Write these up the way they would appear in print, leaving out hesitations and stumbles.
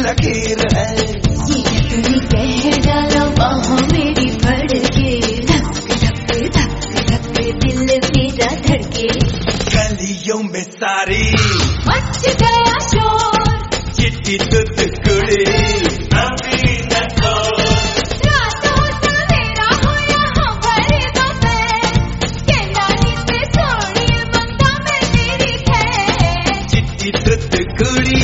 लकीर है। ये तूने कह डाला बाहों मेरी भर के, धक धक धक धक दिल मेरा धड़के। गलियों में सारी मच गया शोर, चिट्टी टुकड़ी नवीन को। रातों सवेरा हो यहाँ भरे दोपहर, कहना नीचे छोड़िए मंगा मैं तेरी खैर। चिट्टी टुकड़ी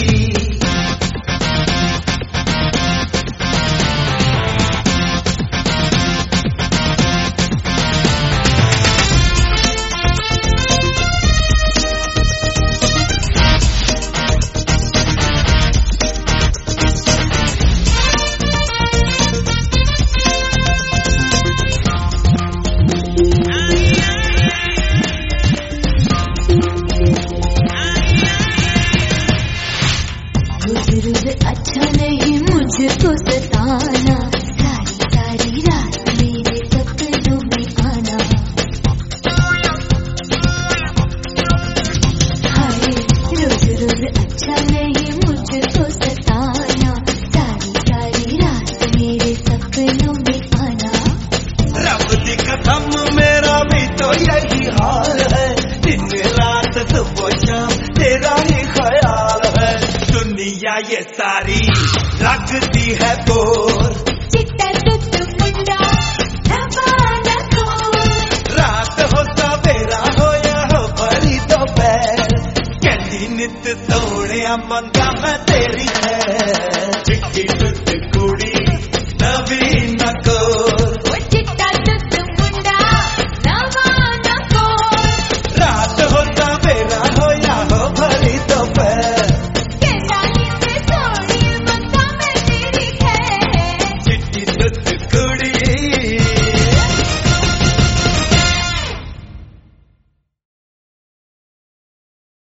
रोज अच्छा नहीं मुझको सताना, सारी सारी रात मेरे सपनों में आना। हाय रोज रोज अच्छा नहीं मुझको सताना, सारी सारी रात मेरे सपनों में आना। रब दी कसम मेरा भी तो यही हाल है, दिन रात सुबह शाम तेरा ही ख्याल है। दुनिया ये सारी लगती है बोर, चिट्टा टुट मुंडा रवाना खोर। रात हो सवेरा हो या हो बड़ी दोपहर, कहती नित सोने मंगा मैं तेरी है। चिट्टी टुट कुड़ी नवीन को।